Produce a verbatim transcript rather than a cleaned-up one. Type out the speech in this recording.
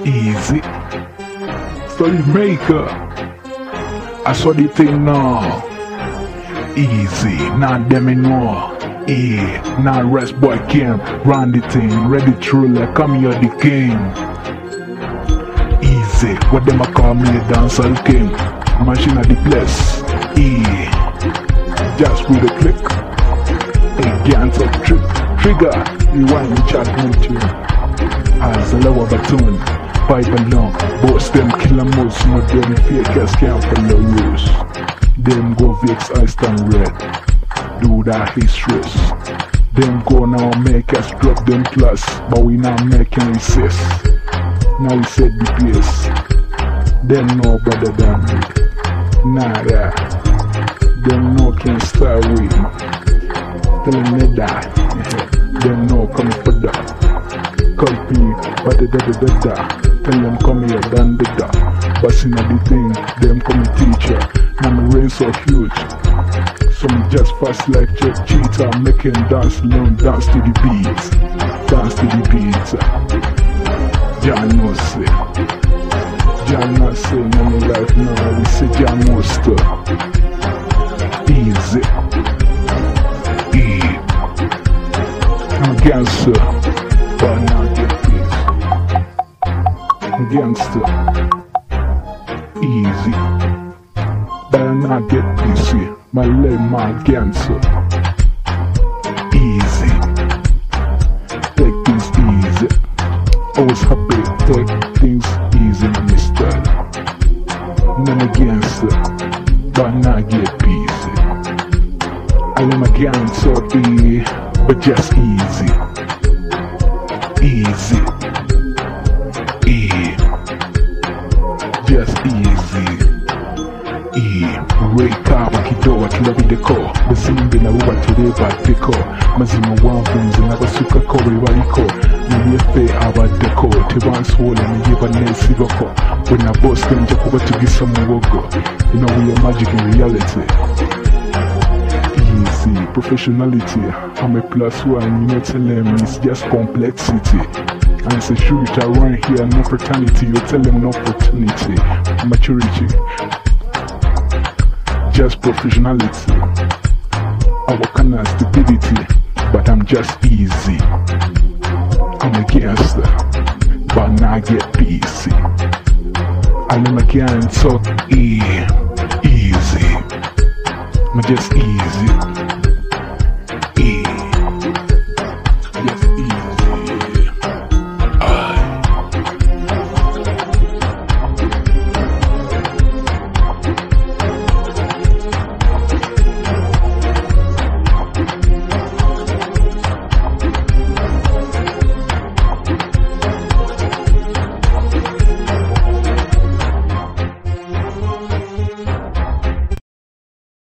Easy. Story maker. I saw the thing now. Easy. Not them anymore. Eh, now rest boy came, run the thing, ready truly, come here the king. Easy, what them a call me the dancehall king. Machine at the place. Eh, just with a click. A gans of trick, trigger, rewind the chat one tune. As a lower batoon, pipe along, boss them killer most, more them fakers can't follow rules. Them go vex ice and red. Do that histories. Them go now make us drop them class, but we now making resist. Now we set the pace. Them no better than me. Nah yeah. Them no can start with me. Tell them they die. Them no come for that. Copy, but the da da da da. Tell them come here, done the da. But see now the thing, them come teacher. Now my rain so huge. So me just fast like Jet Cheetah, making dance alone, dance to the beat, dance to the beat. Jah no say, Jah not say no me life now. We say Jah most easy, e. I'm gangster, but not get peace. I'm gangster, easy, but not get peace. My leg, my gangster. Easy. Take things easy. Always happy, take things easy, my style. I'm a gangster, but not get busy. I am a gangster, e, but just easy. Easy. E. Just easy. E, wake up, kidoa kila bideko. Bazimbe na uwa tureba deko. Mazima wavunzi na basuka kore wariko. Niyefe abadeko. Tebanswola niyiba nesiboko. When I boss them to kuba tugisa muwogo. You know we are magic in reality. Easy, professionality. I'm a plus one, you know tell them it's just complexity. And it's a shoot around here, no fraternity. You tell them no opportunity. Maturity. Just professionality. Our kind of stupidity, but I'm just easy. I'm a gangster, but now I get busy. I'm a gangster, e, easy. I'm just easy.